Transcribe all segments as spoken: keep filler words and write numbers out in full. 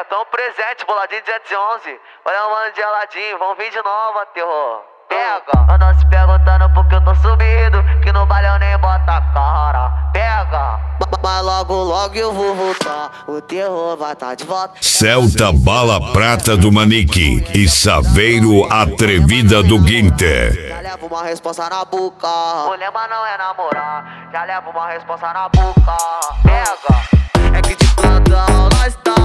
Pega, tão presente, boladinho duzentos e onze. Olha o mano de geladinho, vão vir de novo, terror. Pega, andam se perguntando por que eu tô sumido, que no baile eu nem bota a cara. Pega, mas logo logo eu vou voltar, o terror vai tá de volta. Celta Bala Prata do Manique e Saveiro Atrevida do Guinter. Já levo uma responsa na boca, o lema não é namorar. Já levo uma responsa na boca. Pega, é que de plantão nós tá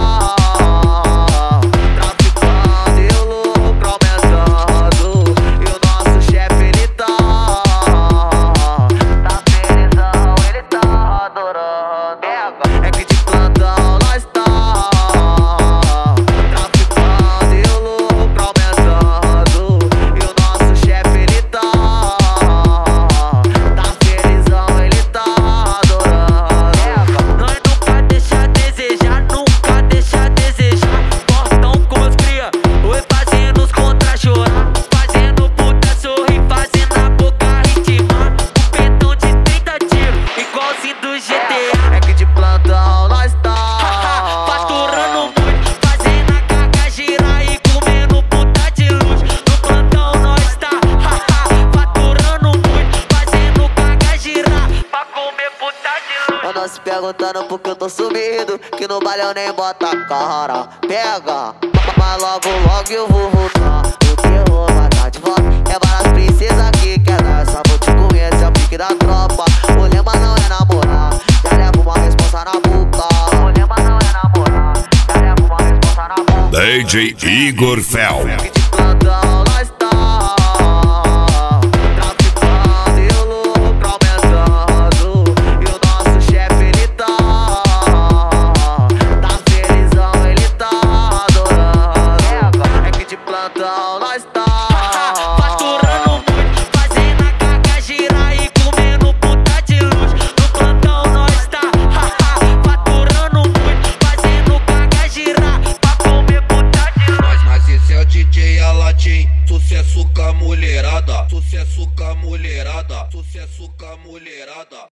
traficando e o lucro aumentando. E o nosso chefe ele tá tá felizão, ele tá adorando. Pega, é que de plantão nós tá traficando e o lucro aumentando. E o nosso chefe ele tá tá felizão, ele tá adorando. Pega, nós nunca deixa a desejar, nunca deixa a desejar. Portão com os cria, oi fazendo os contra chorar, fazendo puta sorrir, fazendo a boca ritmar. Um pedão de trinta tiros, igualzinho do G T A. É que de plantão nós tá faturando muito, fazendo a carga girar e comendo puta de luz. No plantão nós tá faturando muito, fazendo carga girar pra comer puta de luz. Andam se perguntando por que eu tô sumido, que no baile eu nem bota a cara. Pega, mas logo logo eu vou voltar, o terror vai tá de volta. É várias princesas que quer dar essa vou te conhecer, é o pique da tropa. O lema não é namorar, já levo uma responsa na boca. O lema não é namorar, já levo uma responsa na boca. D J Igor Fel. Que de plantão nós tá traficando e o lucro aumentando. E o nosso chefe ele tá tá felizão, ele tá adorando. É que de plantão nós tá faturando muito, fazendo a carga girar e comendo puta de luz. No plantão nós tá faturando muito, fazendo carga girar pra comer puta de luz. Mas, mas esse é o D J Aladim, sucesso com a mulherada, sucesso com a mulherada, sucesso com a mulherada.